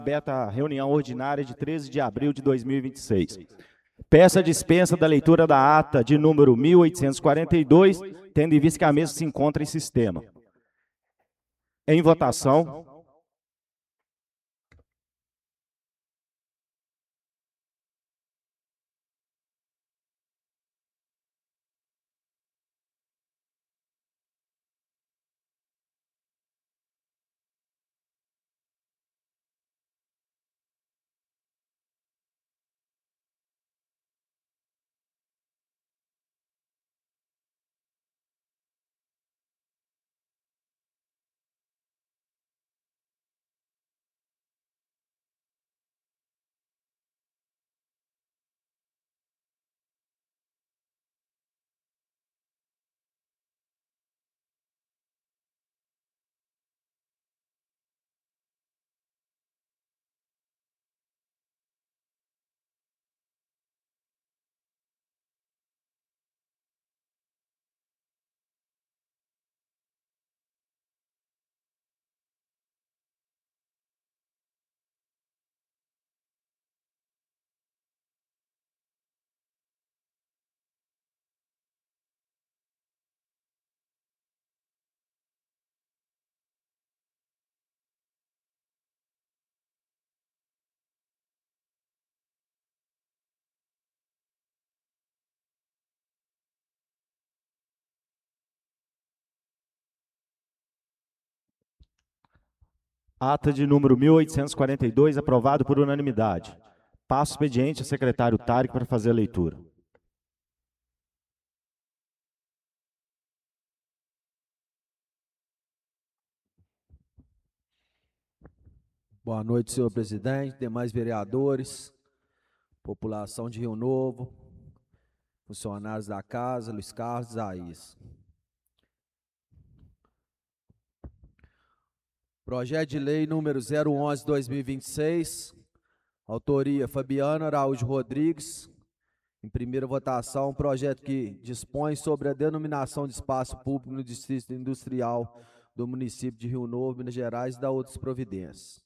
aberta a reunião ordinária de 13 de abril de 2026. Peço a dispensa da leitura da ata de número 1842, tendo em vista que a mesa se encontra em sistema. Em votação. Ata de número 1842, aprovado por unanimidade. Passo o expediente ao secretário Tarico para fazer a leitura. Boa noite, senhor presidente, demais vereadores, população de Rio Novo, funcionários da casa, Luiz Carlos, Isaías. Projeto de lei número 011/2026, autoria Fabiano Araújo Rodrigues. Em primeira votação, projeto que dispõe sobre a denominação de espaço público no Distrito Industrial do município de Rio Novo, Minas Gerais, e da outras providências.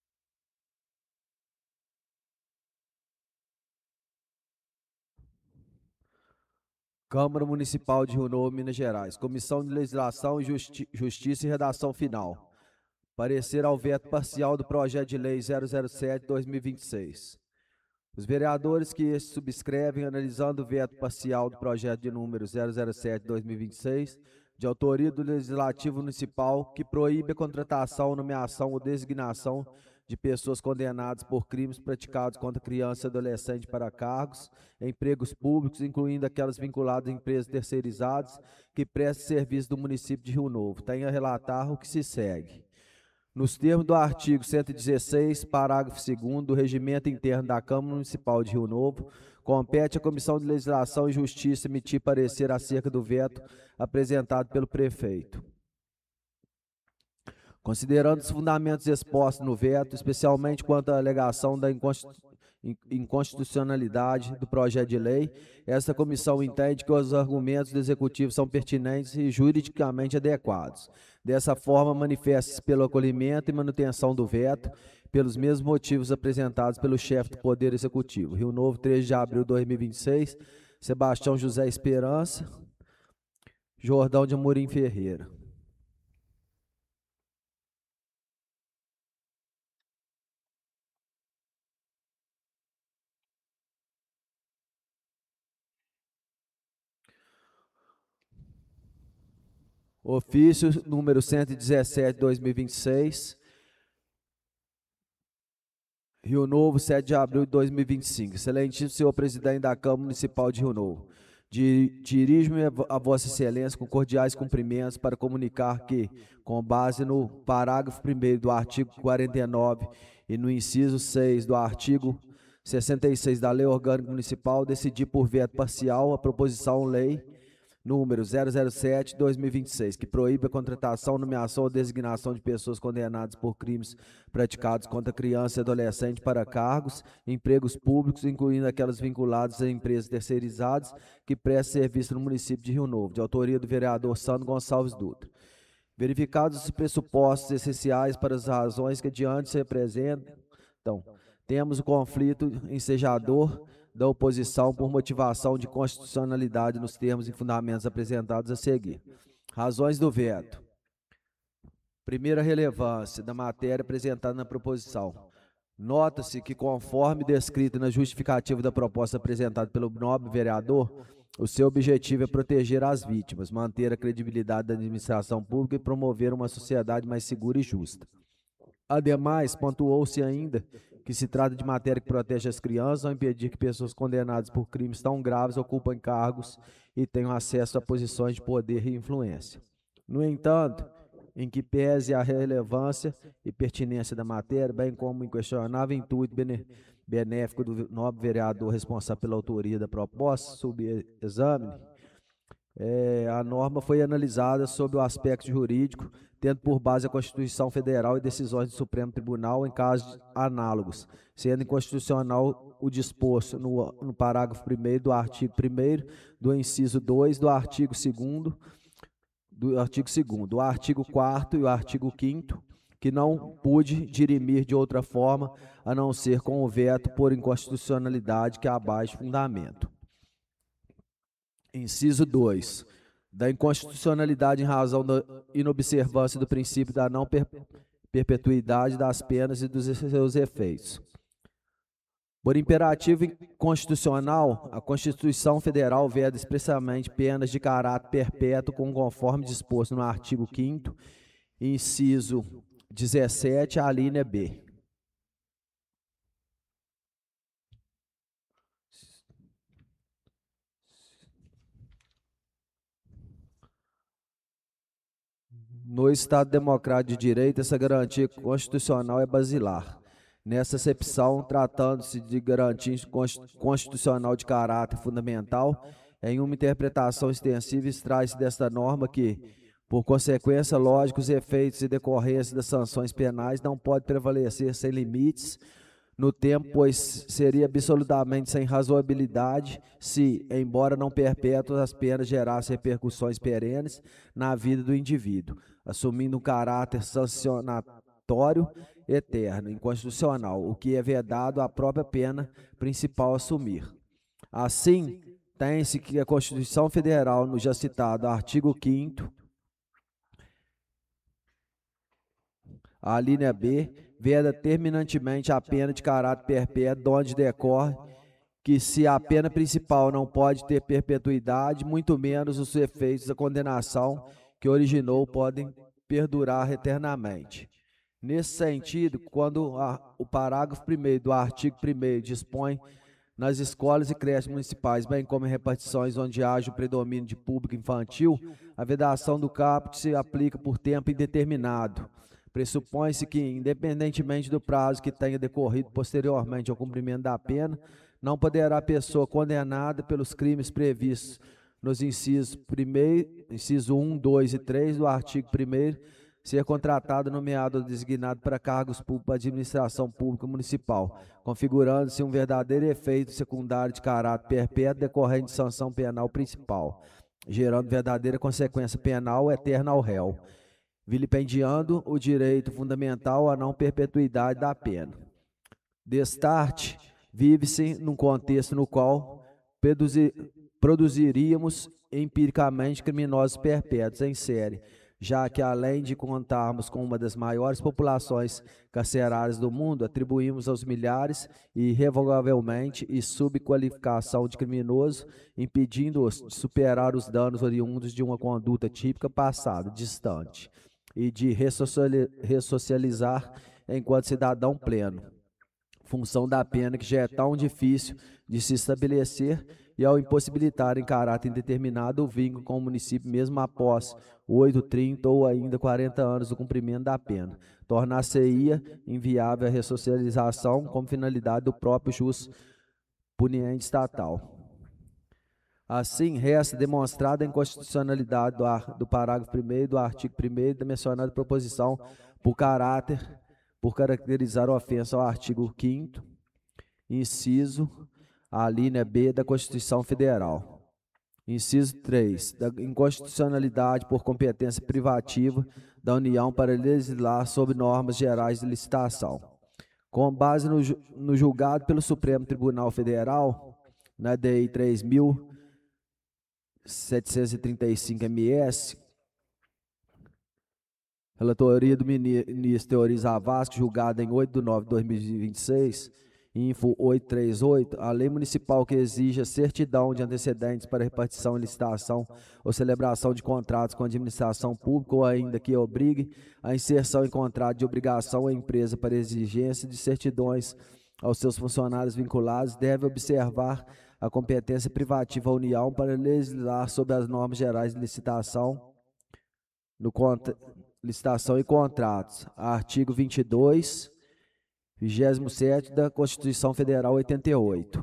Câmara Municipal de Rio Novo, Minas Gerais. Comissão de Legislação, Justiça e Redação Final. Parecer ao veto parcial do projeto de lei 007/2026. Os vereadores que este subscrevem, analisando o veto parcial do projeto de número 007/2026, de autoria do Legislativo Municipal, que proíbe a contratação, nomeação ou designação de pessoas condenadas por crimes praticados contra criança e adolescente para cargos, empregos públicos, incluindo aquelas vinculadas a empresas terceirizadas que prestem serviço do município de Rio Novo. Tem a relatar o que se segue. Nos termos do artigo 116, parágrafo 2º do Regimento Interno da Câmara Municipal de Rio Novo, compete à Comissão de Legislação e Justiça emitir parecer acerca do veto apresentado pelo prefeito. Considerando os fundamentos expostos no veto, especialmente quanto à alegação da inconstitucionalidade do projeto de lei, esta comissão entende que os argumentos do Executivo são pertinentes e juridicamente adequados. Dessa forma, manifesta-se pelo acolhimento e manutenção do veto, pelos mesmos motivos apresentados pelo chefe do Poder Executivo. Rio Novo, 3 de abril de 2026, Sebastião José Esperança, Jordão de Amorim Ferreira. Ofício número 117/2026, Rio Novo, 7 de abril de 2025. Excelentíssimo senhor presidente da Câmara Municipal de Rio Novo, dirijo-me a Vossa Excelência com cordiais cumprimentos para comunicar que, com base no parágrafo 1º do artigo 49 e no inciso 6 do artigo 66 da Lei Orgânica Municipal, decidi por veto parcial a proposição lei número 007/2026, que proíbe a contratação, nomeação ou designação de pessoas condenadas por crimes praticados contra criança e adolescente para cargos, empregos públicos, incluindo aquelas vinculadas a empresas terceirizadas que prestam serviço no município de Rio Novo, de autoria do vereador Sandro Gonçalves Dutra. Verificados os pressupostos essenciais para as razões que adiante se apresentam, Então, temos o conflito ensejador da oposição por motivação de constitucionalidade nos termos e fundamentos apresentados a seguir. Razões do veto. Primeira relevância da matéria apresentada na proposição. Nota-se que, conforme descrito na justificativa da proposta apresentada pelo nobre vereador, o seu objetivo é proteger as vítimas, manter a credibilidade da administração pública e promover uma sociedade mais segura e justa. Ademais, pontuou-se ainda que se trata de matéria que protege as crianças ao impedir que pessoas condenadas por crimes tão graves ocupem cargos e tenham acesso a posições de poder e influência. No entanto, em que pese a relevância e pertinência da matéria, bem como o inquestionável intuito benéfico do nobre vereador responsável pela autoria da proposta, sob exame, a norma foi analisada sob o aspecto jurídico, tendo por base a Constituição Federal e decisões do Supremo Tribunal em casos análogos, sendo inconstitucional o disposto no parágrafo 1º do artigo 1º, do inciso 2 do artigo 2º, do artigo 4º e o artigo 5º, que não pude dirimir de outra forma a não ser com o veto por inconstitucionalidade que abaixo fundamento. Inciso 2. Da inconstitucionalidade em razão da inobservância do princípio da não perpetuidade das penas e dos seus efeitos. Por imperativo constitucional, a Constituição Federal veda expressamente penas de caráter perpétuo, conforme disposto no artigo 5º, inciso 17, a linha B. No Estado Democrático de Direito, essa garantia constitucional é basilar. Nessa acepção, tratando-se de garantia constitucional de caráter fundamental, em uma interpretação extensiva, extrai-se desta norma que, por consequência lógica, os efeitos e decorrência das sanções penais não podem prevalecer sem limites no tempo, pois seria absolutamente sem razoabilidade se, embora não perpétuas, as penas gerassem repercussões perenes na vida do indivíduo, assumindo um caráter sancionatório eterno, inconstitucional, o que é vedado à própria pena principal assumir. Assim, tem-se que a Constituição Federal, no já citado artigo 5º, a linha B, veda terminantemente a pena de caráter perpétuo, de onde decorre que se a pena principal não pode ter perpetuidade, muito menos os efeitos da condenação que originou podem perdurar eternamente. Nesse sentido, quando o parágrafo 1º do artigo 1º dispõe nas escolas e creches municipais, bem como em repartições onde haja o predomínio de público infantil, a vedação do caput se aplica por tempo indeterminado. Pressupõe-se que, independentemente do prazo que tenha decorrido posteriormente ao cumprimento da pena, não poderá a pessoa condenada pelos crimes previstos nos inciso 1, 2 e 3 do artigo 1º ser contratado, nomeado ou designado para cargos públicos da administração pública municipal, configurando-se um verdadeiro efeito secundário de caráter perpétuo decorrente de sanção penal principal, gerando verdadeira consequência penal eterna ao réu, vilipendiando o direito fundamental à não perpetuidade da pena. Destarte, vive-se num contexto no qual produziríamos empiricamente criminosos perpétuos em série, já que, além de contarmos com uma das maiores populações carcerárias do mundo, atribuímos aos milhares irrevogavelmente e subqualificação de criminoso, impedindo-os de superar os danos oriundos de uma conduta típica passada, distante, e de ressocializar enquanto cidadão pleno, função da pena que já é tão difícil de se estabelecer, e ao impossibilitar em caráter indeterminado o vínculo com o município mesmo após 8, 30 ou ainda 40 anos do cumprimento da pena, tornar-se-ia inviável a ressocialização como finalidade do próprio jus puniente estatal. Assim, resta demonstrada a inconstitucionalidade do parágrafo 1º do artigo 1º da mencionada proposição por caracterizar a ofensa ao artigo 5º, inciso, a linha B da Constituição Federal. Inciso 3, da inconstitucionalidade por competência privativa da União para legislar sobre normas gerais de licitação. Com base no julgado pelo Supremo Tribunal Federal, na DI 3.735-MS, relatoria do ministro Teori Zavascki, julgada em 8 de nove de 2026, Info 838, a lei municipal que exige a certidão de antecedentes para repartição e licitação ou celebração de contratos com a administração pública ou ainda que obrigue a inserção em contrato de obrigação à empresa para exigência de certidões aos seus funcionários vinculados, deve observar a competência privativa à União para legislar sobre as normas gerais de licitação, licitação e contratos. Artigo 22, 27 da Constituição Federal 88.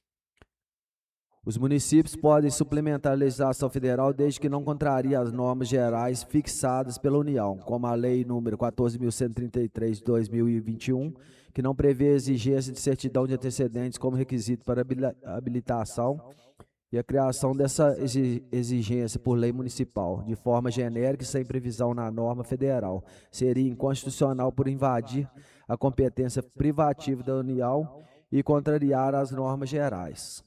Os municípios podem suplementar a legislação federal desde que não contrarie as normas gerais fixadas pela União, como a Lei nº 14.133 de 2021, que não prevê exigência de certidão de antecedentes como requisito para habilitação e a criação dessa exigência por lei municipal, de forma genérica e sem previsão na norma federal, seria inconstitucional por invadir a competência privativa da União e contrariar as normas gerais.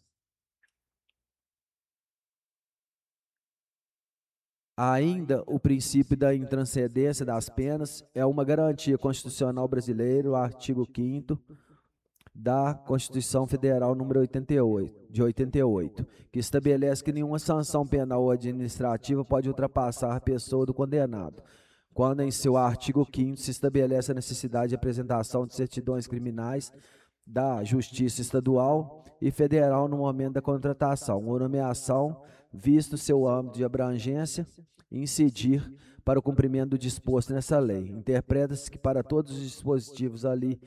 Ainda, o princípio da intranscendência das penas é uma garantia constitucional brasileira, o artigo 5º da Constituição Federal número 88, que estabelece que nenhuma sanção penal ou administrativa pode ultrapassar a pessoa do condenado, quando em seu artigo 5º se estabelece a necessidade de apresentação de certidões criminais da Justiça Estadual e Federal no momento da contratação ou nomeação, visto seu âmbito de abrangência, incidir para o cumprimento do disposto nessa lei. Interpreta-se que para todos os dispositivos ali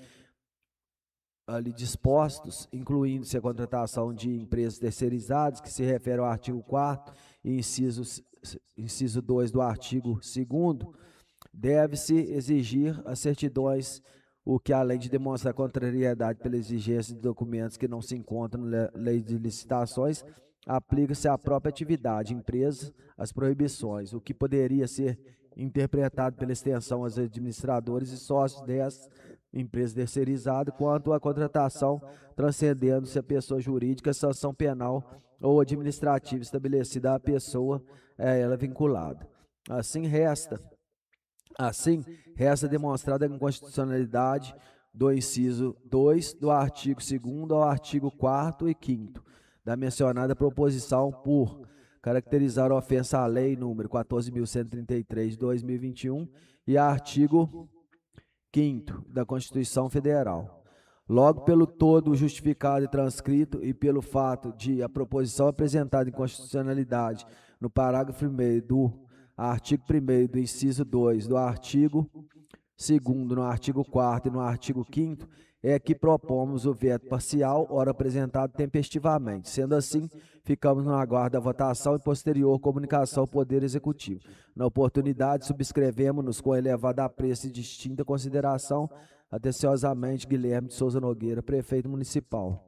dispostos, incluindo-se a contratação de empresas terceirizadas, que se refere ao artigo 4º e inciso 2 do artigo 2º, deve-se exigir as certidões, o que, além de demonstrar contrariedade pela exigência de documentos que não se encontram na lei de licitações, aplica-se à própria atividade, empresa, as proibições, o que poderia ser interpretado pela extensão aos administradores e sócios dessas empresas terceirizadas, quanto à contratação, transcendendo-se a pessoa jurídica, sanção penal ou administrativa estabelecida à pessoa a ela vinculada. Assim, resta demonstrada a inconstitucionalidade do inciso 2 do artigo 2º ao artigo 4º e 5º da mencionada proposição por caracterizar a ofensa à lei número 14.133 de 2021 e artigo 5º da Constituição Federal. Logo, pelo todo justificado e transcrito e pelo fato de a proposição apresentada em constitucionalidade no parágrafo 1º do artigo 1º do inciso 2 do artigo 2º, no artigo 4º e no artigo 5º, é que propomos o veto parcial, ora apresentado tempestivamente. Sendo assim, ficamos no aguardo da votação e posterior comunicação ao Poder Executivo. Na oportunidade, subscrevemos-nos com elevado apreço e distinta consideração, atenciosamente, Guilherme de Souza Nogueira, prefeito municipal.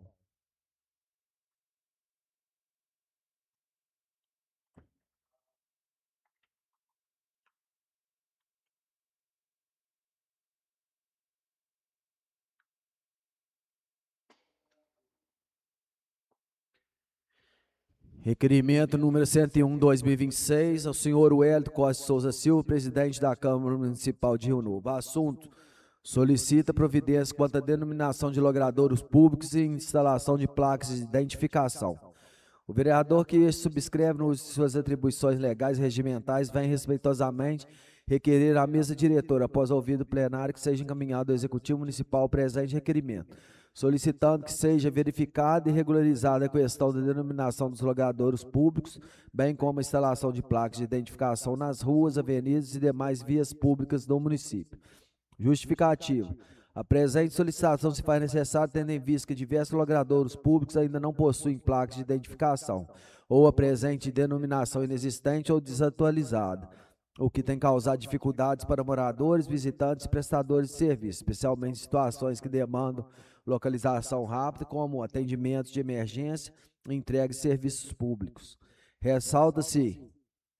Requerimento número 101/2026, ao senhor Wellington Costa Souza Silva, presidente da Câmara Municipal de Rio Novo. Assunto: solicita providências quanto à denominação de logradouros públicos e instalação de placas de identificação. O vereador que este subscreve no uso de suas atribuições legais e regimentais vem respeitosamente requerer à mesa diretora, após ouvido o plenário, que seja encaminhado ao Executivo Municipal o presente requerimento, solicitando que seja verificada e regularizada a questão da denominação dos logradouros públicos, bem como a instalação de placas de identificação nas ruas, avenidas e demais vias públicas do município. Justificativa: a presente solicitação se faz necessária tendo em vista que diversos logradouros públicos ainda não possuem placas de identificação, ou a presente denominação inexistente ou desatualizada, o que tem causado dificuldades para moradores, visitantes e prestadores de serviço, especialmente em situações que demandam localização rápida, como atendimentos de emergência e entrega de serviços públicos. Ressalta-se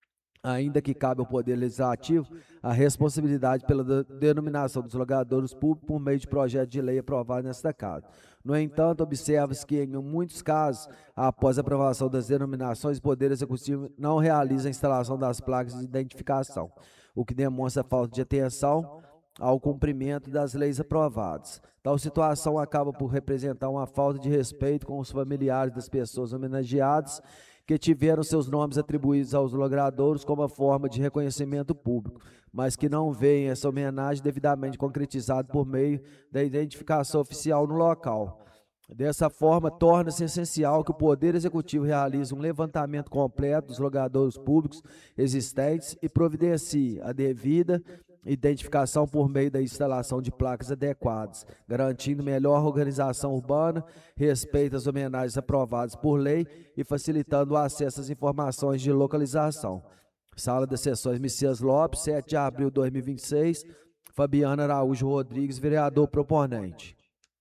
ainda que cabe ao Poder Legislativo a responsabilidade pela denominação dos logadouros públicos por meio de projeto de lei aprovado nesta Casa. No entanto, observa-se que, em muitos casos, após a aprovação das denominações, o Poder Executivo não realiza a instalação das placas de identificação, o que demonstra falta de atenção ao cumprimento das leis aprovadas. Tal situação acaba por representar uma falta de respeito com os familiares das pessoas homenageadas que tiveram seus nomes atribuídos aos logradouros como forma de reconhecimento público, mas que não veem essa homenagem devidamente concretizada por meio da identificação oficial no local. Dessa forma, torna-se essencial que o Poder Executivo realize um levantamento completo dos logradouros públicos existentes e providencie a devida identificação por meio da instalação de placas adequadas, garantindo melhor organização urbana, respeito às homenagens aprovadas por lei e facilitando o acesso às informações de localização. Sala das Sessões Messias Lopes, 7 de abril de 2026, Fabiana Araújo Rodrigues, vereador proponente.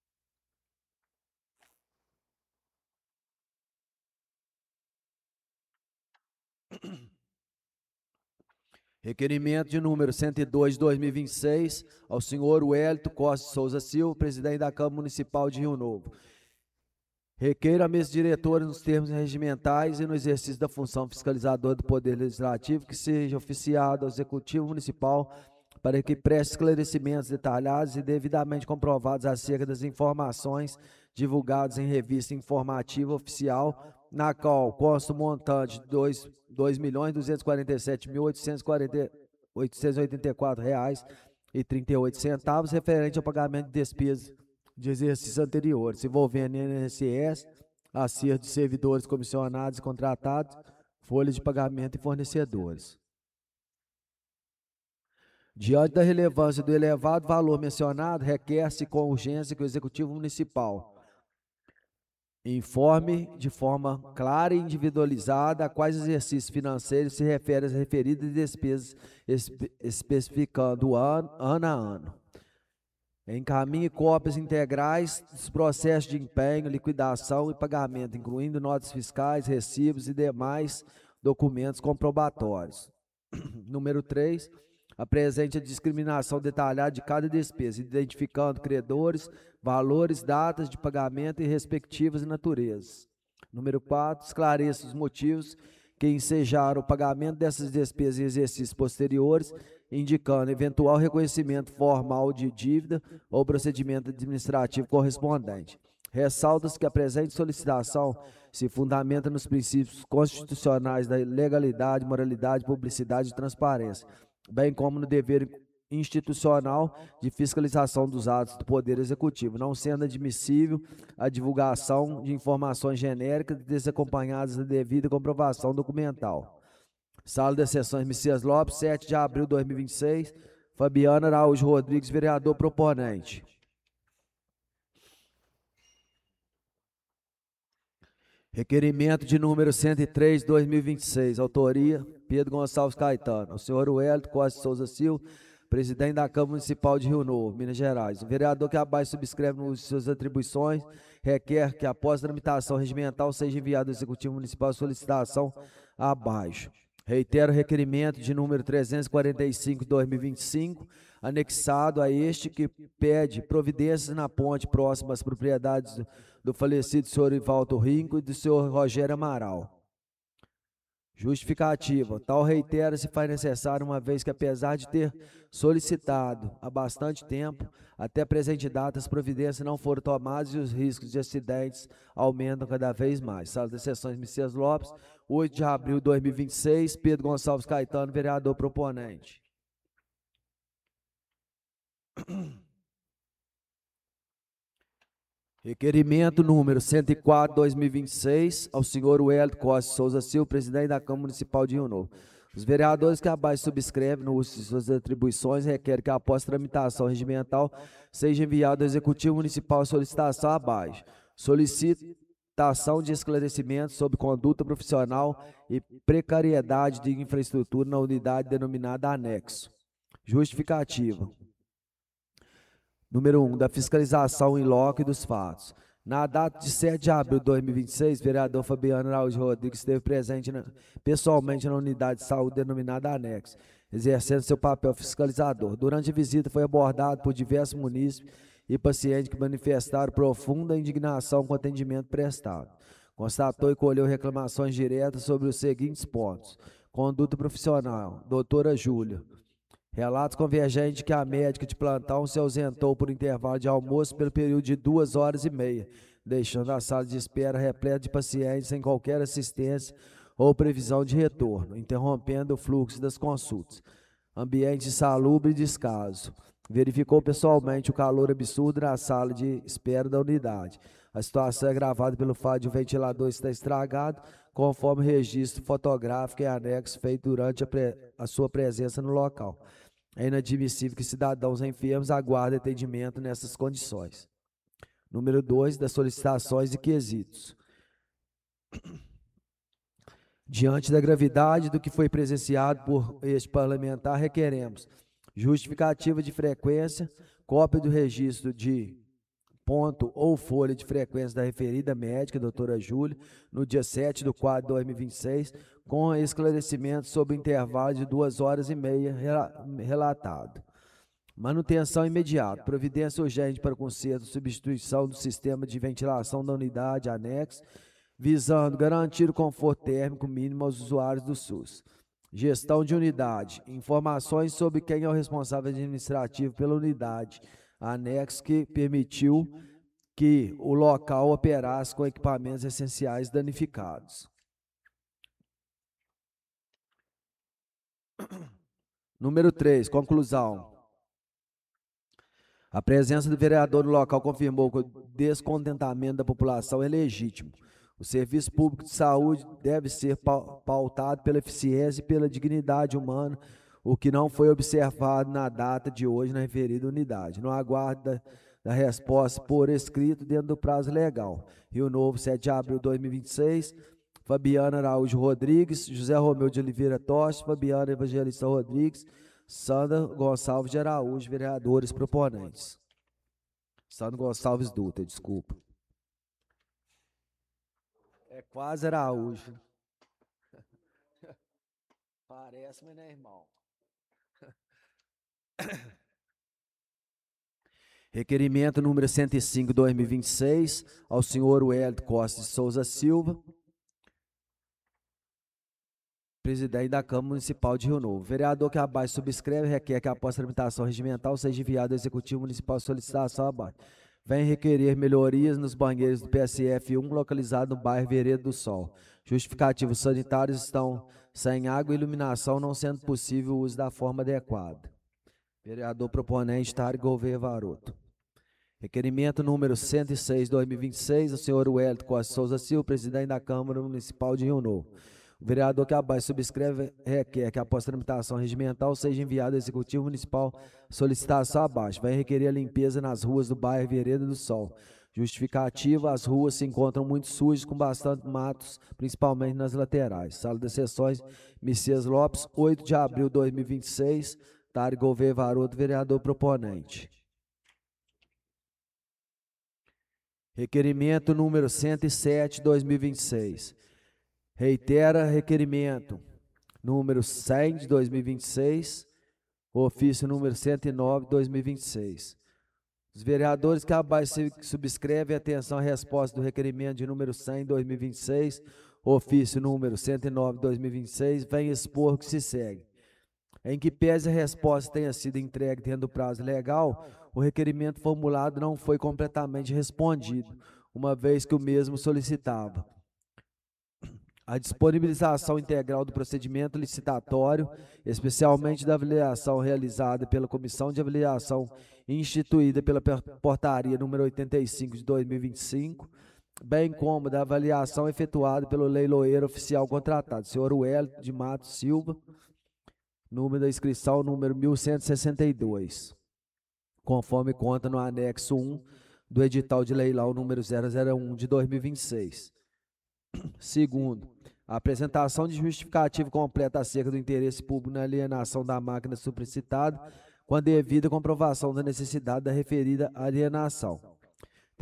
Requerimento de número 102 de 2026, ao senhor Wellington Costa de Souza Silva, presidente da Câmara Municipal de Rio Novo. Requeiro a mesa diretora, nos termos regimentais e no exercício da função fiscalizadora do Poder Legislativo, que seja oficiado ao Executivo Municipal para que preste esclarecimentos detalhados e devidamente comprovados acerca das informações divulgadas em revista informativa oficial, na qual consta o montante de R$ 2.247.884,38, referente ao pagamento de despesas de exercícios anteriores, envolvendo INSS, acerto de servidores comissionados e contratados, folhas de pagamento e fornecedores. Diante da relevância do elevado valor mencionado, requer-se com urgência que o Executivo Municipal informe de forma clara e individualizada a quais exercícios financeiros se refere às referidas despesas, especificando ano a ano. Encaminhe cópias integrais dos processos de empenho, liquidação e pagamento, incluindo notas fiscais, recibos e demais documentos comprobatórios. Número 3. Apresente a discriminação detalhada de cada despesa, identificando credores, valores, datas de pagamento e respectivas naturezas. Número 4. Esclareça os motivos que ensejaram o pagamento dessas despesas em exercícios posteriores, indicando eventual reconhecimento formal de dívida ou procedimento administrativo correspondente. Ressalta-se que a presente solicitação se fundamenta nos princípios constitucionais da legalidade, moralidade, publicidade e transparência, bem como no dever institucional de fiscalização dos atos do Poder Executivo, não sendo admissível a divulgação de informações genéricas desacompanhadas da devida comprovação documental. Sala das Sessões Messias Lopes, 7 de abril de 2026, Fabiana Araújo Rodrigues, vereador proponente. Requerimento de número 103 de 2026, autoria Pedro Gonçalves Caetano. O senhor Wellington Costa de Souza Silva, presidente da Câmara Municipal de Rio Novo, Minas Gerais. O vereador que abaixo subscreve nas suas atribuições requer que, após a tramitação regimental, seja enviado ao Executivo Municipal a solicitação abaixo. Reitero o requerimento de número 345 de 2025, anexado a este, que pede providências na ponte próxima às propriedades do falecido senhor Ivaldo Rinco e do senhor Rogério Amaral. Justificativa. Tal reitera se faz necessário, uma vez que, apesar de ter solicitado há bastante tempo, até a presente data as providências não foram tomadas e os riscos de acidentes aumentam cada vez mais. Sala das Sessões Messias Lopes, 8 de abril de 2026, Pedro Gonçalves Caetano, vereador proponente. Requerimento número 104, 2026, ao senhor Wellington Costa de Souza Silva, presidente da Câmara Municipal de Rio Novo. Os vereadores que abaixo subscrevem no uso de suas atribuições requerem que, após tramitação regimental, seja enviado ao Executivo Municipal a solicitação abaixo. Solicitação de esclarecimentos sobre conduta profissional e precariedade de infraestrutura na unidade denominada anexo. Justificativa. Número 1, da fiscalização em loco e dos fatos. Na data de 7 de abril de 2026, o vereador Fabiano Araújo Rodrigues esteve presente pessoalmente na unidade de saúde denominada Anexo, exercendo seu papel fiscalizador. Durante a visita, foi abordado por diversos munícipes e pacientes que manifestaram profunda indignação com o atendimento prestado. Constatou e colheu reclamações diretas sobre os seguintes pontos: conduta profissional, doutora Júlia. Relatos convergentes de que a médica de plantão se ausentou por intervalo de almoço pelo período de 2h30, deixando a sala de espera repleta de pacientes sem qualquer assistência ou previsão de retorno, interrompendo o fluxo das consultas. Ambiente insalubre e descaso. Verificou pessoalmente o calor absurdo na sala de espera da unidade. A situação é agravada pelo fato de o ventilador estar estragado, conforme o registro fotográfico e anexo feito durante a sua presença no local. É inadmissível que cidadãos enfermos aguardem atendimento nessas condições. Número 2, das solicitações e quesitos. Diante da gravidade do que foi presenciado por este parlamentar, requeremos justificativa de frequência, cópia do registro de ponto ou folha de frequência da referida médica, doutora Júlia, no dia 7/4/2026, com esclarecimento sobre o intervalo de 2h30 relatado. Manutenção imediata, providência urgente para conserto e substituição do sistema de ventilação da unidade anexo, visando garantir o conforto térmico mínimo aos usuários do SUS. Gestão de unidade, informações sobre quem é o responsável administrativo pela unidade anexo que permitiu que o local operasse com equipamentos essenciais danificados. Número 3, conclusão. A presença do vereador no local confirmou que o descontentamento da população é legítimo. O serviço público de saúde deve ser pautado pela eficiência e pela dignidade humana, o que não foi observado na data de hoje na referida unidade. No aguardo da resposta por escrito dentro do prazo legal. Rio Novo, 7 de abril de 2026, Fabiano Araújo Rodrigues, José Romeu de Oliveira Toste, Fabiano Evangelista Rodrigues, Sandra Gonçalves de Araújo, vereadores proponentes. Sandra Gonçalves Dutra, desculpa. É quase Araújo. Parece, mas não é irmão. Requerimento número 105/2026, ao senhor Wellington Costa de Souza Silva, presidente da Câmara Municipal de Rio Novo. O vereador que abaixo subscreve requer que após a tramitação regimental seja enviado ao Executivo Municipal solicitação abaixo. Vem requerer melhorias nos banheiros do PSF 1, localizado no bairro Vereda do Sol. Justificativos sanitários estão sem água e iluminação, não sendo possível o uso da forma adequada. Vereador proponente, Tarek Gouveia Varoto. Requerimento número 106/2026, ao senhor Wellington Costa Souza Silva, presidente da Câmara Municipal de Rio Novo. O vereador que abaixo subscreve requer que após a tramitação regimental seja enviado ao Executivo Municipal solicitação abaixo. Vai requerer a limpeza nas ruas do bairro Vereda do Sol. Justificativa, as ruas se encontram muito sujas, com bastante matos, principalmente nas laterais. Sala das sessões, Messias Lopes, 8 de abril de 2026, Tarek Gouveia Varoto, vereador proponente. Requerimento número 107/2026. Reitera requerimento número 100 de 2026, ofício número 109/2026. Os vereadores que abaixo subscrevem atenção à resposta do requerimento de número 100/2026, ofício número 109/2026, vem expor o que se segue. Em que pese a resposta tenha sido entregue dentro do prazo legal, o requerimento formulado não foi completamente respondido, uma vez que o mesmo solicitava a disponibilização integral do procedimento licitatório, especialmente da avaliação realizada pela Comissão de Avaliação instituída pela Portaria número 85 de 2025, bem como da avaliação efetuada pelo leiloeiro oficial contratado, senhor Wellington de Matos Silva, número da inscrição número 1162, conforme conta no anexo 1 do edital de leilão número 001 de 2026. Segundo, a apresentação de justificativo completa acerca do interesse público na alienação da máquina supracitada, com a devida comprovação da necessidade da referida alienação.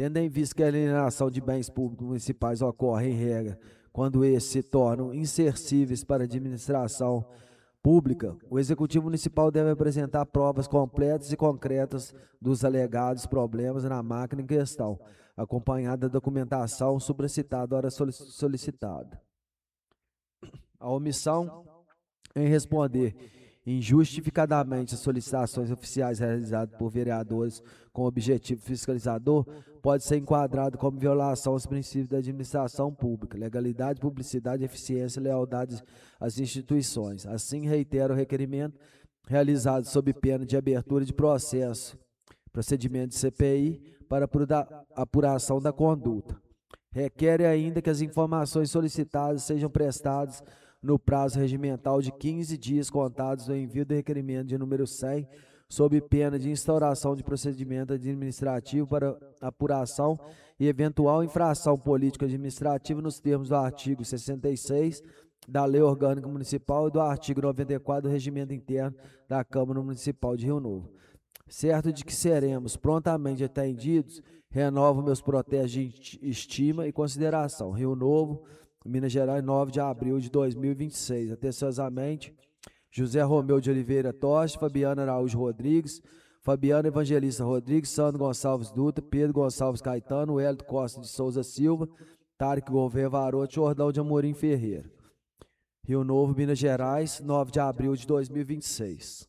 Tendo em vista que a alienação de bens públicos municipais ocorre, em regra, quando esses se tornam insercíveis para a administração pública, o Executivo Municipal deve apresentar provas completas e concretas dos alegados problemas na máquina em questão, acompanhada da documentação supracitada hora solicitada. A omissão em responder injustificadamente as solicitações oficiais realizadas por vereadores com objetivo fiscalizador pode ser enquadrado como violação aos princípios da administração pública, legalidade, publicidade, eficiência e lealdade às instituições. Assim, reitero o requerimento realizado sob pena de abertura de procedimento de CPI para apuração da conduta. Requer ainda que as informações solicitadas sejam prestadas no prazo regimental de 15 dias contados do envio do requerimento de número 100, sob pena de instauração de procedimento administrativo para apuração e eventual infração político-administrativa nos termos do artigo 66 da Lei Orgânica Municipal e do artigo 94 do Regimento Interno da Câmara Municipal de Rio Novo. Certo de que seremos prontamente atendidos, renovo meus protestos de estima e consideração. Rio Novo, Minas Gerais, 9 de abril de 2026. Atenciosamente, José Romeu de Oliveira Toste, Fabiana Araújo Rodrigues, Fabiana Evangelista Rodrigues, Sandro Gonçalves Dutra, Pedro Gonçalves Caetano, Hélio Costa de Souza Silva, Tarek Gouveia Varoto, Jordão de Amorim Ferreira. Rio Novo, Minas Gerais, 9 de abril de 2026.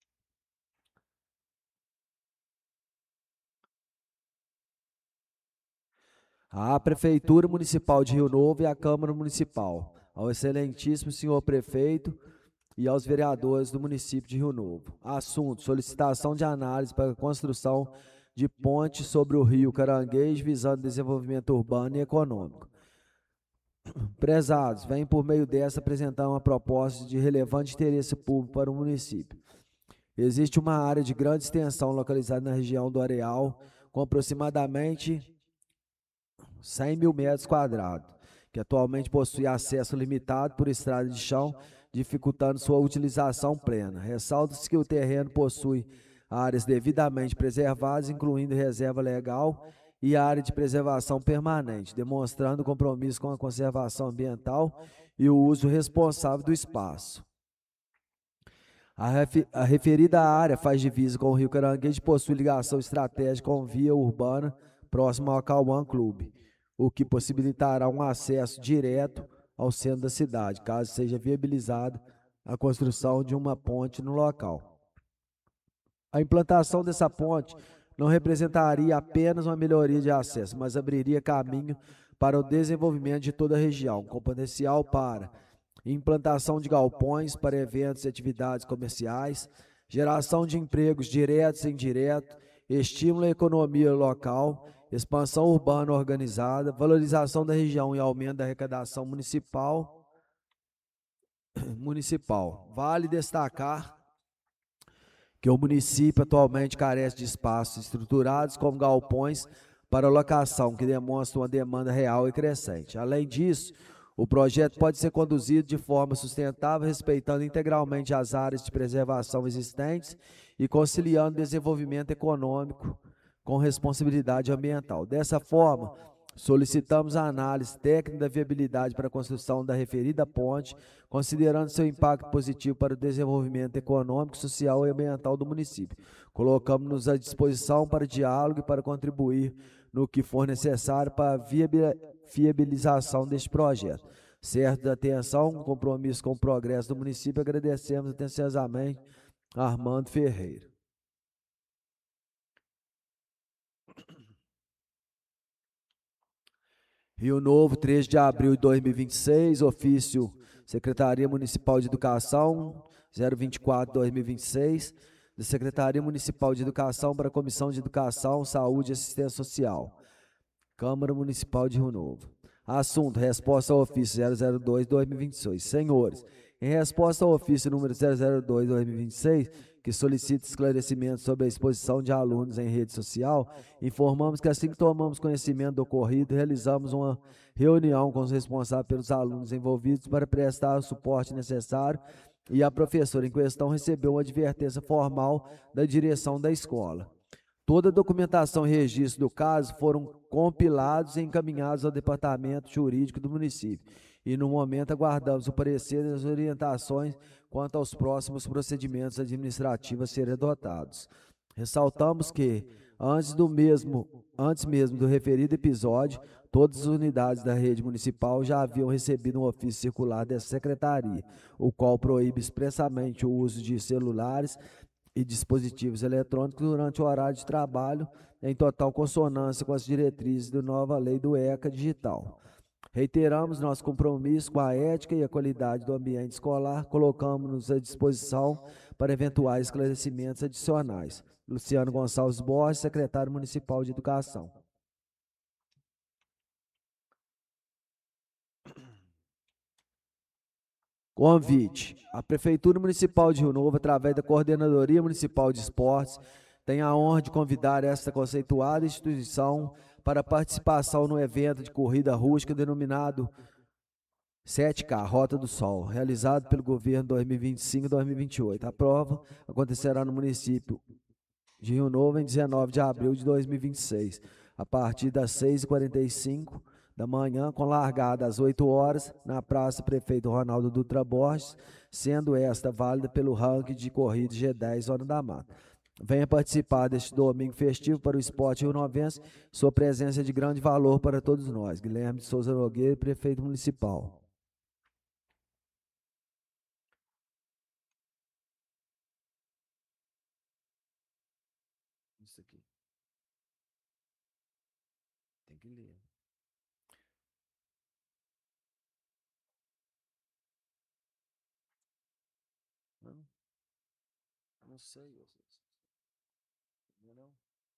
À Prefeitura Municipal de Rio Novo e à Câmara Municipal, ao excelentíssimo senhor prefeito e aos vereadores do município de Rio Novo. Assunto: solicitação de análise para a construção de ponte sobre o rio Caranguejo, visando desenvolvimento urbano e econômico. Prezados, venho por meio dessa apresentar uma proposta de relevante interesse público para o município. Existe uma área de grande extensão localizada na região do Areal, com aproximadamente 100 mil metros quadrados, que atualmente possui acesso limitado por estrada de chão, dificultando sua utilização plena. Ressalta-se que o terreno possui áreas devidamente preservadas, incluindo reserva legal e área de preservação permanente, demonstrando compromisso com a conservação ambiental e o uso responsável do espaço. A referida área faz divisa com o Rio Caranguejo e possui ligação estratégica com via urbana próxima ao Cauã Clube, o que possibilitará um acesso direto ao centro da cidade, caso seja viabilizada a construção de uma ponte no local. A implantação dessa ponte não representaria apenas uma melhoria de acesso, mas abriria caminho para o desenvolvimento de toda a região, com potencial para implantação de galpões para eventos e atividades comerciais, geração de empregos diretos e indiretos, estímulo à economia local, expansão urbana organizada, valorização da região e aumento da arrecadação municipal. Vale destacar que o município atualmente carece de espaços estruturados como galpões para locação, que demonstram uma demanda real e crescente. Além disso, o projeto pode ser conduzido de forma sustentável, respeitando integralmente as áreas de preservação existentes e conciliando desenvolvimento econômico com responsabilidade ambiental. Dessa forma, solicitamos a análise técnica da viabilidade para a construção da referida ponte, considerando seu impacto positivo para o desenvolvimento econômico, social e ambiental do município. Colocamos-nos à disposição para diálogo e para contribuir no que for necessário para a viabilização deste projeto. Certo da atenção, compromisso com o progresso do município, agradecemos atenciosamente a Armando Ferreira. Rio Novo, 3 de abril de 2026, ofício Secretaria Municipal de Educação, 024-2026, da Secretaria Municipal de Educação para a Comissão de Educação, Saúde e Assistência Social, Câmara Municipal de Rio Novo. Assunto: resposta ao ofício 002-2026. Senhores, em resposta ao ofício número 002-2026, que solicita esclarecimentos sobre a exposição de alunos em rede social, informamos que assim que tomamos conhecimento do ocorrido, realizamos uma reunião com os responsáveis pelos alunos envolvidos para prestar o suporte necessário e a professora em questão recebeu uma advertência formal da direção da escola. Toda a documentação e registro do caso foram compilados e encaminhados ao Departamento Jurídico do município. E, no momento, aguardamos o parecer e as orientações quanto aos próximos procedimentos administrativos a serem adotados. Ressaltamos que, antes mesmo do referido episódio, todas as unidades da rede municipal já haviam recebido um ofício circular dessa secretaria, o qual proíbe expressamente o uso de celulares e dispositivos eletrônicos durante o horário de trabalho, em total consonância com as diretrizes da nova lei do ECA Digital. Reiteramos nosso compromisso com a ética e a qualidade do ambiente escolar, colocamos-nos à disposição para eventuais esclarecimentos adicionais. Luciano Gonçalves Borges, secretário municipal de Educação. Convite. A Prefeitura Municipal de Rio Novo, através da Coordenadoria Municipal de Esportes, tem a honra de convidar esta conceituada instituição para participação no evento de corrida rústica denominado 7K, Rota do Sol, realizado pelo governo 2025-2028. A prova acontecerá no município de Rio Novo em 19 de abril de 2026, a partir das 6h45 da manhã, com largada às 8 horas, na Praça Prefeito Ronaldo Dutra Borges, sendo esta válida pelo ranking de corrida G10 Zona da Mata. Venha participar deste domingo festivo para o esporte rionovense, sua presença é de grande valor para todos nós. Guilherme de Souza Nogueira, Prefeito Municipal. Isso aqui. Tem que ler. Não sei. Não.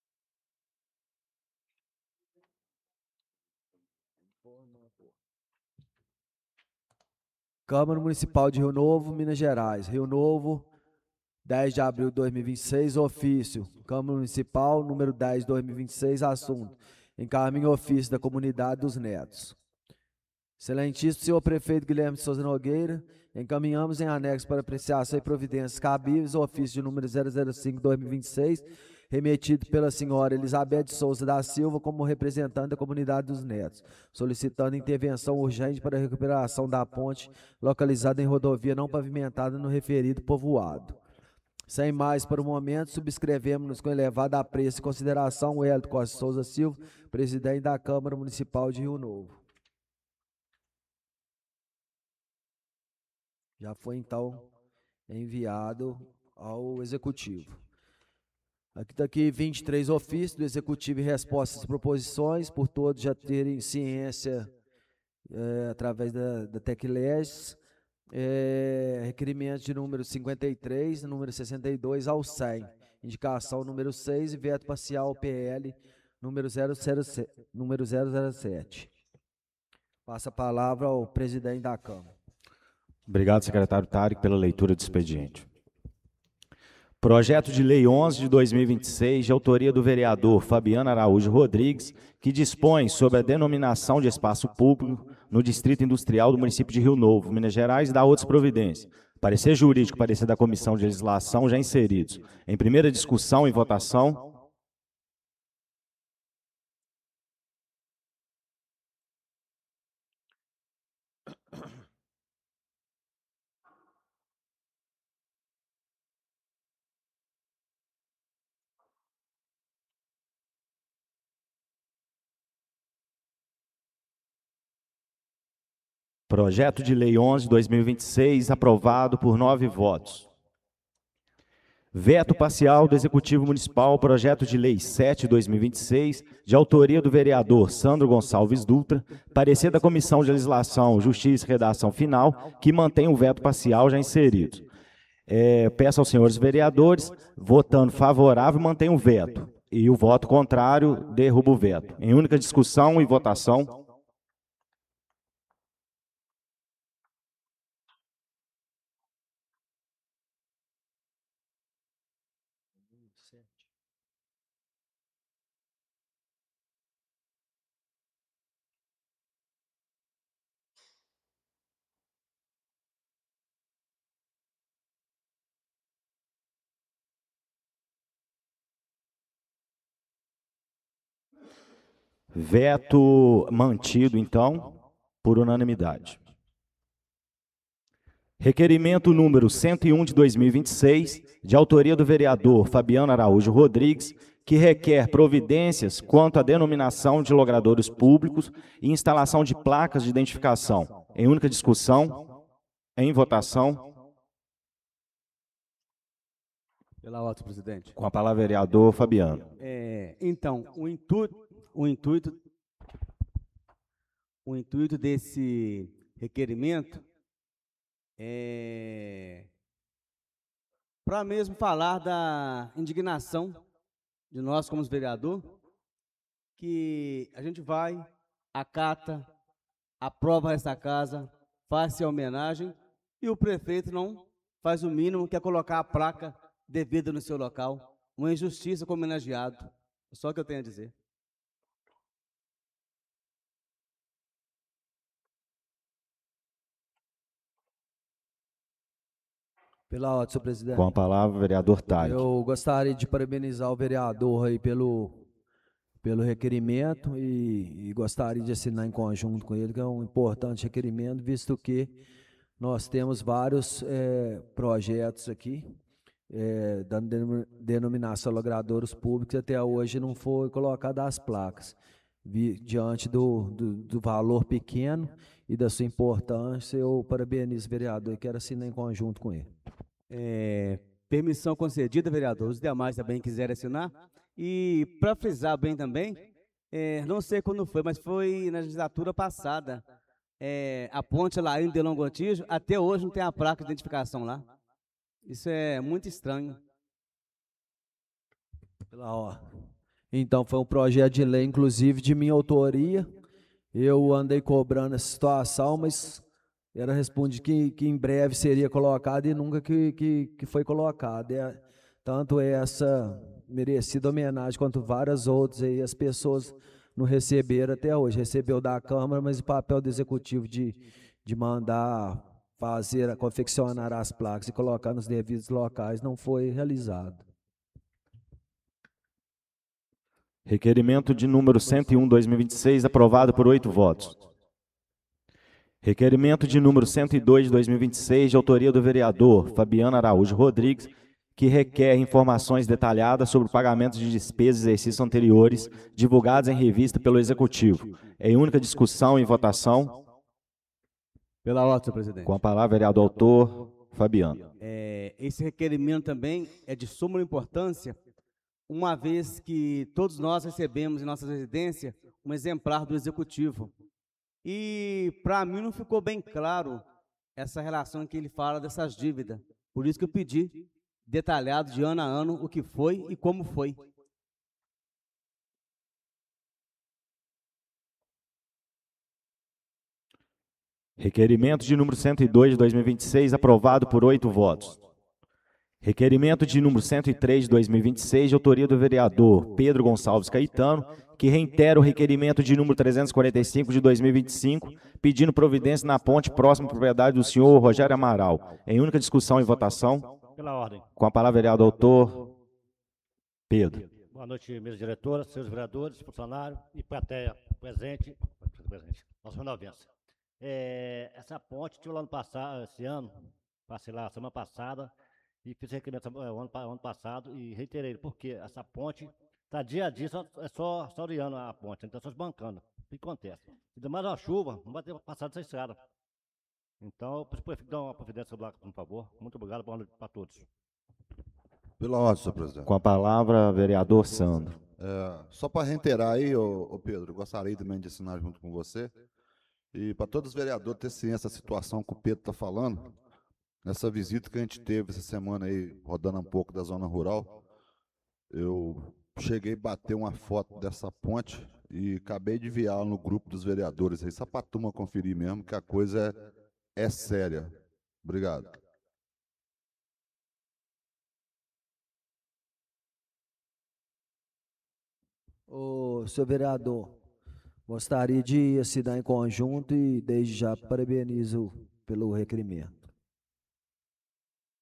Câmara Municipal de Rio Novo, Minas Gerais. Rio Novo, 10 de abril de 2026, ofício. Câmara Municipal, número 10 de 2026, assunto. Encaminho ofício da comunidade dos Netos. Excelentíssimo senhor prefeito Guilherme de Souza Nogueira, encaminhamos em anexo para apreciação e providências cabíveis o ofício de número 005/2026, remetido pela senhora Elizabeth de Souza da Silva como representante da comunidade dos Netos, solicitando intervenção urgente para a recuperação da ponte localizada em rodovia não pavimentada no referido povoado. Sem mais para o momento, subscrevemos-nos com elevado apreço e consideração o Hélio Costa Souza Silva, presidente da Câmara Municipal de Rio Novo. Já foi, então, enviado ao Executivo. Aqui está aqui 23 ofícios do Executivo e respostas às proposições, por todos já terem ciência através da Tecleges, requerimentos de número 53, número 62 ao 100, indicação número 6 e veto parcial ao PL número 007. Passa a palavra ao presidente da Câmara. Obrigado, secretário Tarek, pela leitura do expediente. Projeto de Lei 11 de 2026, de autoria do vereador Fabiano Araújo Rodrigues, que dispõe sobre a denominação de espaço público no Distrito Industrial do município de Rio Novo, Minas Gerais, e dá outras providências. Parecer jurídico, parecer da Comissão de Legislação já inseridos. Em primeira discussão e votação. Projeto de Lei 11 de 2026, aprovado por 9 votos. Veto parcial do Executivo Municipal, projeto de Lei 7 de 2026, de autoria do vereador Sandro Gonçalves Dutra, parecer da Comissão de Legislação, Justiça e Redação Final, que mantém o veto parcial já inserido. Peço aos senhores vereadores, votando favorável, mantém o veto. E o voto contrário, derruba o veto. Em única discussão e votação. Veto mantido, então, por unanimidade. Requerimento número 101 de 2026, de autoria do vereador Fabiano Araújo Rodrigues, que requer providências quanto à denominação de logradouros públicos e instalação de placas de identificação. Em única discussão, em votação. Pela ordem, presidente. Com a palavra, vereador Fabiano. Então, o intuito desse requerimento é para mesmo falar da indignação de nós como vereador, que a gente vai, acata, aprova essa casa, faz-se a homenagem e o prefeito não faz o mínimo, que é colocar a placa devida no seu local. Uma injustiça com o homenageado. É só o que eu tenho a dizer. Pela ordem, senhor presidente. Com a palavra, vereador Tarek. Eu gostaria de parabenizar o vereador aí pelo requerimento e gostaria de assinar em conjunto com ele, que é um importante requerimento, visto que nós temos vários projetos aqui, dando denominação a logradouros públicos, e até hoje não foi colocada as placas. Diante do valor pequeno e da sua importância, eu parabenizo o vereador e quero assinar em conjunto com ele. Permissão concedida, vereador. Os demais também quiserem assinar. E para frisar bem também, não sei quando foi, mas foi na legislatura passada. A ponte Laíno de Longotijo, até hoje não tem a placa de identificação lá. Isso é muito estranho. Pela ordem. Então, foi um projeto de lei, inclusive, de minha autoria. Eu andei cobrando essa situação, mas era respondido que em breve seria colocado e nunca que foi colocado. Tanto essa merecida homenagem quanto várias outras aí, as pessoas não receberam até hoje. Recebeu da Câmara, mas o papel do Executivo de mandar confeccionar as placas e colocar nos devidos locais não foi realizado. Requerimento de número 101, 2026, aprovado por 8 votos. Requerimento de número 102, de 2026, de autoria do vereador Fabiano Araújo Rodrigues, que requer informações detalhadas sobre o pagamento de despesas de exercícios anteriores, divulgadas em revista pelo Executivo. Em única discussão e votação. Pela ordem, senhor presidente. Com a palavra, vereador autor Fabiano. Esse requerimento também é de suma importância, uma vez que todos nós recebemos em nossa residência um exemplar do Executivo. E, para mim, não ficou bem claro essa relação que ele fala dessas dívidas. Por isso que eu pedi, detalhado de ano a ano, o que foi e como foi. Requerimento de número 102, de 2026, aprovado por 8 votos. Requerimento de número 103, de 2026, de autoria do vereador Pedro Gonçalves Caetano, que reitera o requerimento de número 345, de 2025, pedindo providência na ponte próxima à propriedade do senhor Rogério Amaral. Em única discussão e votação. Pela ordem. Com a palavra, vereador autor Pedro. Boa noite, mesa diretora, senhores vereadores, funcionários e plateia presente. Nossa renovença. Essa ponte, tive lá no passado, esse ano, passei lá semana passada, e fiz requerimento ano passado e reiterei, porque essa ponte está dia a dia, só oriando a ponte, então só desbancando. O que acontece? Se der mais uma chuva, não vai ter passado essa estrada. Então, eu prefiro dar uma providência lá, por favor. Muito obrigado, boa noite para todos. Pela ordem, senhor presidente. Com a palavra, vereador Sandro. Só para reiterar aí, ô Pedro, gostaria também de assinar junto com você. E para todos os vereadores ter ciência da situação que o Pedro está falando, nessa visita que a gente teve essa semana aí, rodando um pouco da zona rural, eu cheguei a bater uma foto dessa ponte e acabei de enviar no grupo dos vereadores aí, só para a turma conferir mesmo, que a coisa é séria. Obrigado. Senhor vereador, gostaria de assinar em conjunto e desde já parabenizo pelo requerimento.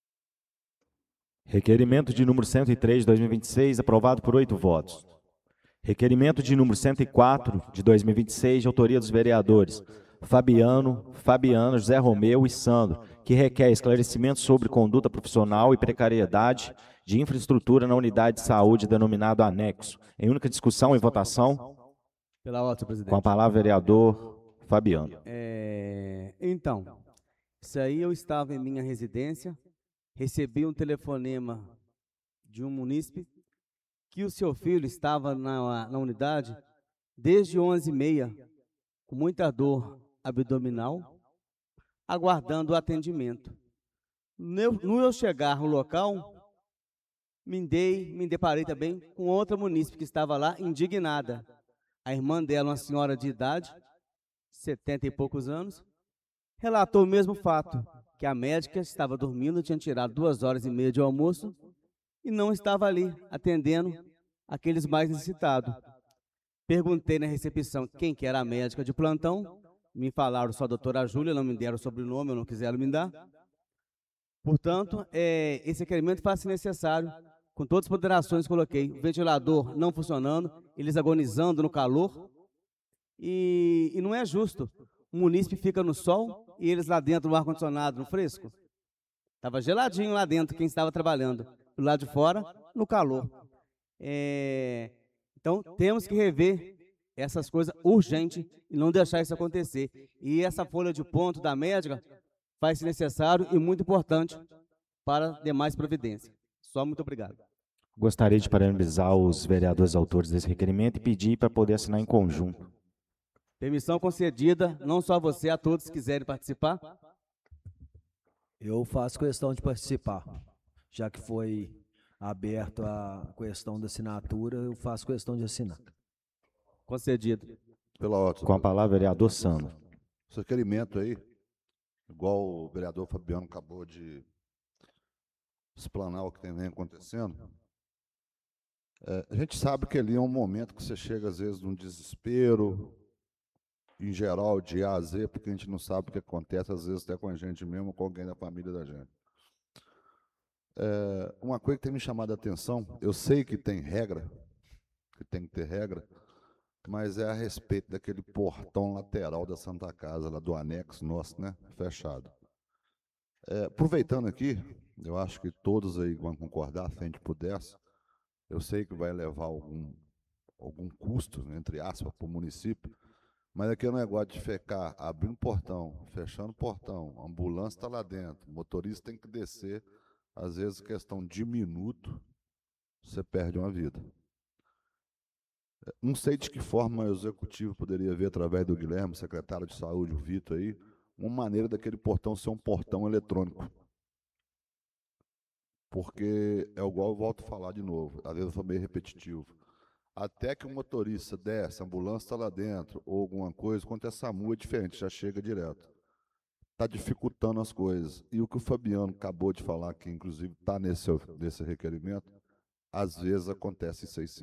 Requerimento de número 103, de 2026, aprovado por 8 votos. Requerimento de número 104, de 2026, de autoria dos vereadores Fabiano, José Romeu e Sandro, que requer esclarecimento sobre conduta profissional e precariedade de infraestrutura na unidade de saúde denominado anexo. Em única discussão e votação, Pela ordem, senhor presidente. com a palavra, vereador Fabiano. Então, isso aí eu estava em minha residência, recebi um telefonema de um munícipe que o seu filho estava na unidade desde 11h30, com muita dor abdominal, aguardando o atendimento. No eu chegar no local, me deparei também com outra munícipe que estava lá, indignada. A irmã dela, uma senhora de idade, 70 e poucos anos, relatou o mesmo fato, que a médica estava dormindo, tinha tirado 2h30 de almoço e não estava ali atendendo aqueles mais necessitados. Perguntei na recepção quem que era a médica de plantão, me falaram só a doutora Júlia, não me deram o sobrenome, não quiseram me dar. Portanto, esse requerimento faz-se necessário, com todas as ponderações que coloquei, o ventilador não funcionando, eles agonizando no calor, e não é justo. O munícipe fica no sol e eles lá dentro no ar-condicionado, no fresco. Estava geladinho lá dentro, quem estava trabalhando. Do lado de fora, no calor. Então, temos que rever essas coisas urgente e não deixar isso acontecer. E essa folha de ponto da médica faz-se necessário e muito importante para demais providências. Só muito obrigado. Gostaria de parabenizar os vereadores autores desse requerimento e pedir para poder assinar em conjunto. Permissão concedida, não só a você, a todos que quiserem participar. Eu faço questão de participar. Já que foi aberto a questão da assinatura, eu faço questão de assinar. Concedido. Pela ordem. Com a palavra, vereador Sandro. Esse requerimento aí, igual o vereador Fabiano acabou de explanar o que vem acontecendo, a gente sabe que ali é um momento que você chega, às vezes, num desespero, em geral, de A a Z, porque a gente não sabe o que acontece, às vezes, até com a gente mesmo, com alguém da família da gente. Uma coisa que tem me chamado a atenção, eu sei que tem regra, que tem que ter regra, mas é a respeito daquele portão lateral da Santa Casa, lá do anexo nosso, né, fechado. Aproveitando aqui, eu acho que todos aí vão concordar, se a gente pudesse, eu sei que vai levar algum custo, entre aspas, para o município, mas aqui é um negócio de ficar abrindo portão, fechando portão, a ambulância está lá dentro, o motorista tem que descer, às vezes, questão de minuto, você perde uma vida. Não sei de que forma o executivo poderia ver, através do Guilherme, secretário de saúde, o Vitor aí, uma maneira daquele portão ser um portão eletrônico. Porque é igual eu volto a falar de novo, às vezes eu sou meio repetitivo. Até que o motorista desce, a ambulância está lá dentro, ou alguma coisa, quando essa SAMU é diferente, já chega direto. Está dificultando as coisas. E o que o Fabiano acabou de falar, que inclusive está nesse requerimento, às vezes acontece isso aí sim.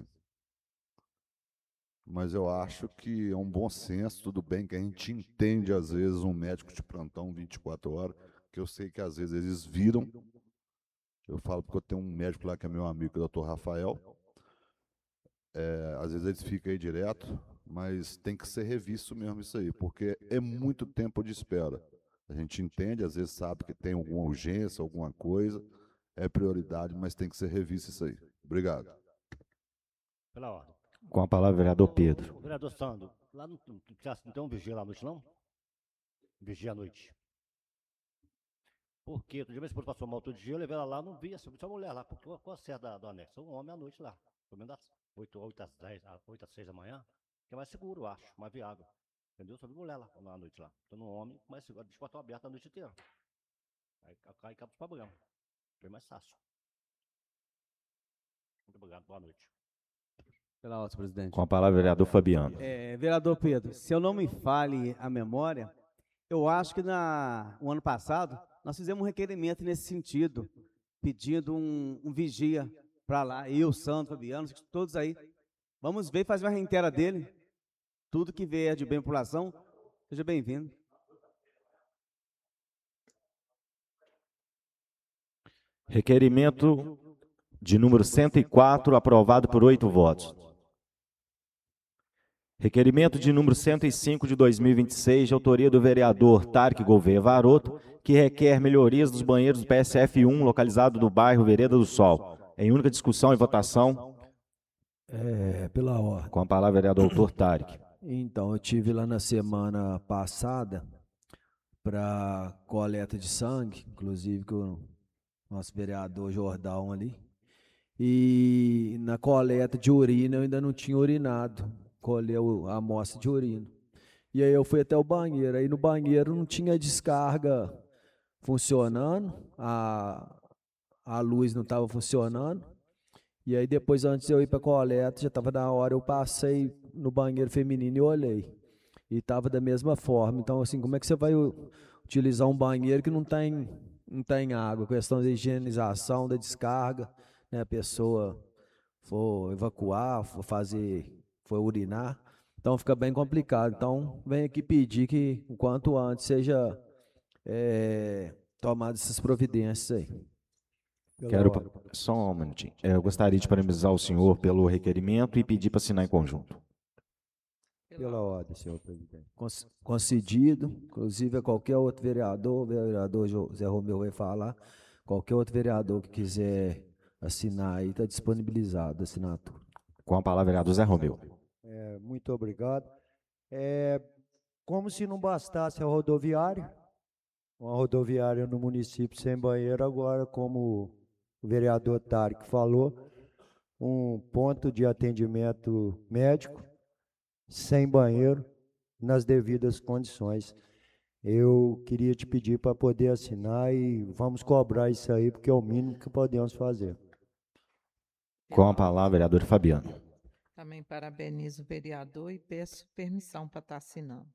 Mas eu acho que é um bom senso, tudo bem que a gente entende, às vezes, um médico de plantão 24 horas, que eu sei que às vezes eles viram. Eu falo porque eu tenho um médico lá que é meu amigo, que é o Dr. Rafael. Às vezes eles ficam aí direto, mas tem que ser revisto mesmo isso aí, porque é muito tempo de espera. A gente entende, às vezes sabe que tem alguma urgência, alguma coisa, é prioridade, mas tem que ser revisto isso aí. Obrigado. Pela ordem. Com a palavra, vereador Pedro. Vereador Sandro, lá não tem um vigia lá à noite, não? Vigia à noite. Por quê? Outro dia minha esposa passou mal outro dia, eu levei ela lá, não vi só uma mulher lá, qual a certa do anexo? Um homem à noite lá, pelo menos das 8 às 6 da manhã, que é mais seguro, eu acho, mais viável. Entendeu? Só vi mulher lá à noite lá. Então, um homem mais seguro, deixa o portão aberto a noite inteira. Aí acaba os problemas. Bem mais fácil. Muito obrigado, boa noite. Pela ordem, presidente. Com a palavra, vereador Fabiano. Vereador Pedro, se eu não me falhe a memória, eu acho que no ano passado nós fizemos um requerimento nesse sentido, pedindo um vigia para lá, eu, Sandro, Fabiano, todos aí. Vamos ver e fazer uma reitera dele. Tudo que vier de bem à população, seja bem-vindo. Requerimento de número 104, aprovado por 8 votos. Requerimento de número 105 de 2026, de autoria do vereador Tarek Gouveia Varoto, que requer melhorias dos banheiros do PSF1, localizado no bairro Vereda do Sol. Em única discussão e votação, Pela ordem. com a palavra, vereador doutor Tarek. Então, eu tive lá na semana passada para coleta de sangue, inclusive com o nosso vereador Jordão ali. E na coleta de urina eu ainda não tinha urinado, colheu a amostra de urina. E aí eu fui até o banheiro, aí no banheiro não tinha descarga funcionando, a luz não estava funcionando. E aí depois, antes de eu ir para a coleta, já estava na hora, eu passei no banheiro feminino e olhei. E estava da mesma forma. Então, assim, como é que você vai utilizar um banheiro que não tem água? Questão da higienização, da descarga, né? A pessoa for evacuar, for urinar. Então, fica bem complicado. Então, venho aqui pedir que, o quanto antes, seja tomadas essas providências aí. Só um minutinho. Eu gostaria de parabenizar o senhor pelo requerimento e pedir para assinar em conjunto. Pela ordem, senhor presidente. Concedido, inclusive a qualquer outro vereador, o vereador José Romeu vai falar, qualquer outro vereador que quiser assinar aí, está disponibilizado a assinatura. Com a palavra, vereador Zé Romeu. Muito obrigado. Como se não bastasse a rodoviária, uma rodoviária no município sem banheiro, agora, como o vereador Tarek falou, um ponto de atendimento médico sem banheiro, nas devidas condições. Eu queria te pedir para poder assinar e vamos cobrar isso aí, porque é o mínimo que podemos fazer. Com a palavra, vereador Fabiano. Também parabenizo o vereador e peço permissão para estar assinando.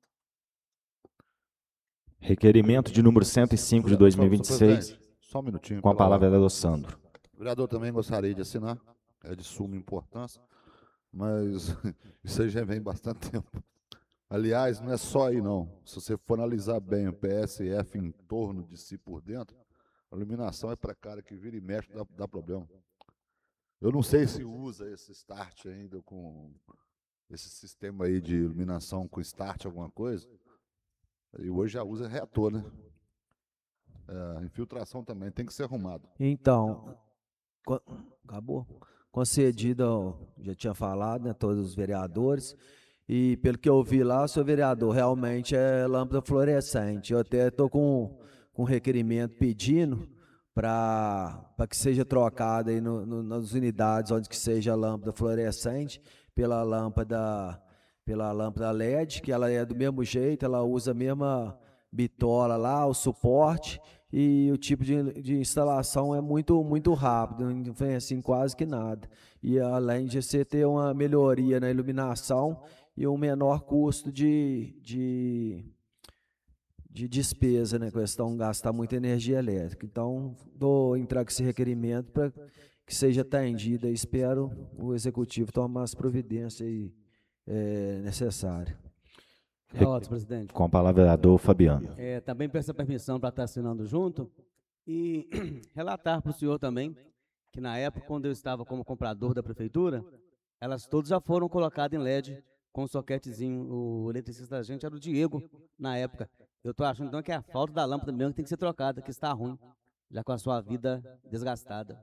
Requerimento de número 105 de 2026. Só um minutinho. Com a palavra, vereador Sandro. O vereador também gostaria de assinar, é de suma importância, mas isso aí já vem bastante tempo. Aliás, não é só aí não. Se você for analisar bem o PSF em torno de si por dentro, a iluminação é precária, que vira e mexe, dá problema. Eu não sei se usa esse start ainda com esse sistema aí de iluminação com start, alguma coisa. E hoje já usa reator, né? Infiltração também tem que ser arrumado. Então, acabou. Concedido, já tinha falado, né, todos os vereadores. E pelo que eu vi lá, senhor vereador, realmente é lâmpada fluorescente. Eu até estou com um requerimento pedindo para que seja trocada aí nas unidades onde que seja lâmpada fluorescente pela lâmpada LED, que ela é do mesmo jeito, ela usa a mesma bitola lá, o suporte, e o tipo de instalação é muito rápido, não tem assim quase que nada. E além de você ter uma melhoria na iluminação e um menor custo de despesa, né, questão de gastar muita energia elétrica. Então, vou entrar com esse requerimento para que seja atendido. Espero o executivo tomar as providências necessárias. Ótimo, presidente. Com a palavra, vereador Fabiano. Também peço a permissão para estar assinando junto e relatar para o senhor também que na época, quando eu estava como comprador da prefeitura, elas todas já foram colocadas em LED com o soquetezinho. O eletricista da gente era o Diego na época. Eu estou achando então que é a falta da lâmpada mesmo que tem que ser trocada, que está ruim, já com a sua vida desgastada.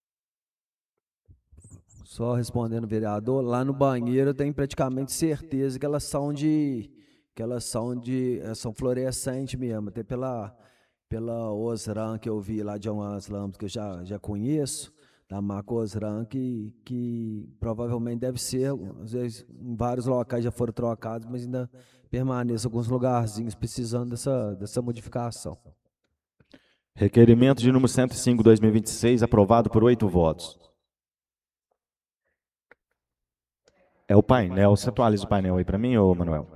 Só respondendo, vereador, lá no banheiro eu tenho praticamente certeza que elas são são fluorescentes mesmo, até pela Osram que eu vi lá de umas lâmpadas que eu já conheço, da marca Osram, que provavelmente deve ser, às vezes em vários locais já foram trocados, mas ainda permanece alguns lugarzinhos precisando dessa modificação. Requerimento de número 105, 2026, aprovado por 8 votos. É o painel. Você atualiza o painel aí para mim, ô Manuel?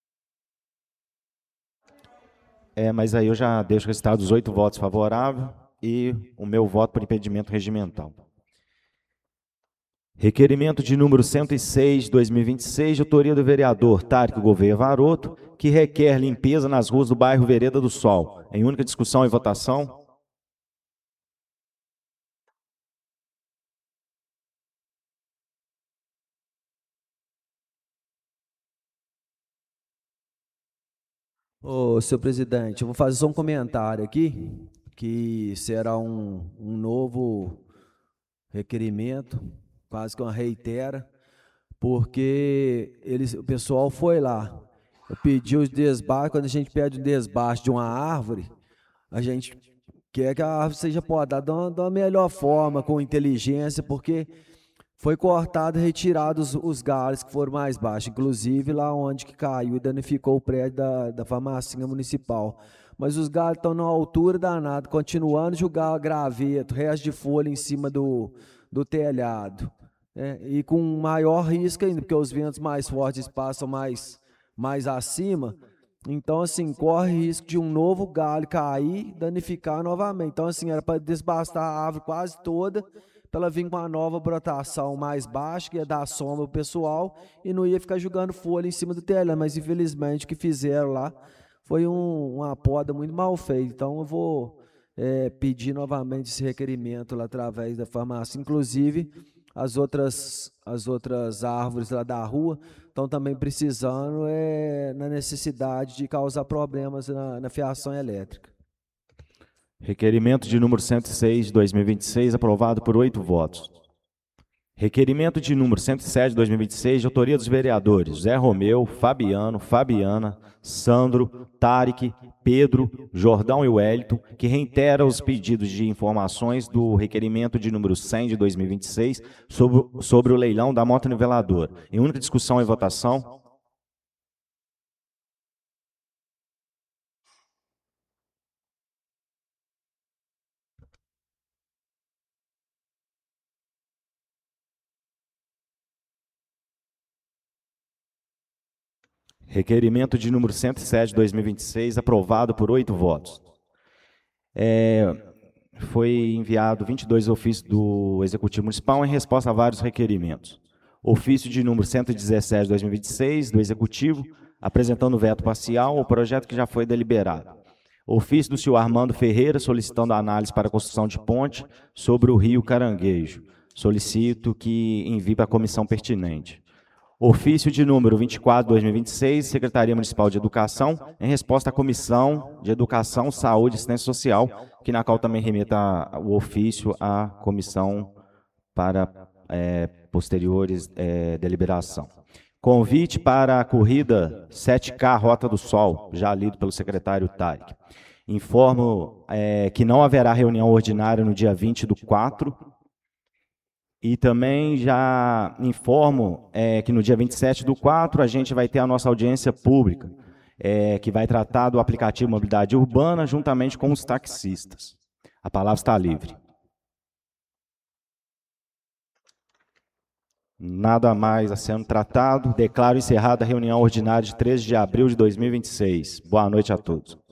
Mas aí eu já deixo o resultado dos 8 votos favoráveis. e o meu voto por impedimento regimental. Requerimento de número 106, de 2026, de autoria do vereador Tarek Gouveia Varoto, que requer limpeza nas ruas do bairro Vereda do Sol. Em única discussão e votação. Ô, senhor presidente, eu vou fazer só um comentário aqui, que será um novo requerimento, quase que uma reitera, porque o pessoal foi lá, eu pedi os desbaixos. Quando a gente pede o desbaixo de uma árvore, a gente quer que a árvore seja podada de uma melhor forma, com inteligência, porque foi cortado e retirado os galhos que foram mais baixos, inclusive lá onde que caiu e danificou o prédio da farmacinha municipal. Mas os galhos estão numa altura danada, continuando a jogar graveto, resto de folha em cima do telhado. E com maior risco ainda, porque os ventos mais fortes passam mais acima. Então, assim, corre risco de um novo galho cair e danificar novamente. Então, assim, era para desbastar a árvore quase toda, para ela vir com uma nova brotação mais baixa, que ia dar sombra para o pessoal e não ia ficar jogando folha em cima do telhado. Mas, infelizmente, o que fizeram lá foi uma poda muito mal feita. Então, eu vou pedir novamente esse requerimento lá através da farmácia. Inclusive, as outras árvores lá da rua estão também precisando, na necessidade de causar problemas na fiação elétrica. Requerimento de número 106, de 2026, aprovado por 8 votos. Requerimento de número 107, de 2026, de autoria dos vereadores Zé Romeu, Fabiano, Fabiana, Sandro, Tarek, Pedro, Jordão e Wellington, que reitera os pedidos de informações do requerimento de número 100, de 2026, sobre o leilão da motoniveladora. Em única discussão e votação. Requerimento de número 107, de 2026, aprovado por 8 votos. Foi enviado 22 ofícios do Executivo Municipal em resposta a vários requerimentos. Ofício de número 117, de 2026, do Executivo, apresentando veto parcial ao projeto que já foi deliberado. Ofício do senhor Armando Ferreira, solicitando análise para a construção de ponte sobre o rio Caranguejo. Solicito que envie para a comissão pertinente. Ofício de número 24, 2026, Secretaria Municipal de Educação, em resposta à Comissão de Educação, Saúde e Assistência Social, que na qual também remeta o ofício à comissão para posteriores deliberação. Convite para a corrida 7K Rota do Sol, já lido pelo secretário Tarek. Informo que não haverá reunião ordinária no dia 20/4, e também já informo que no dia 27/4 a gente vai ter a nossa audiência pública, que vai tratar do aplicativo Mobilidade Urbana juntamente com os taxistas. A palavra está livre. Nada mais a sendo tratado. Declaro encerrada a reunião ordinária de 13 de abril de 2026. Boa noite a todos.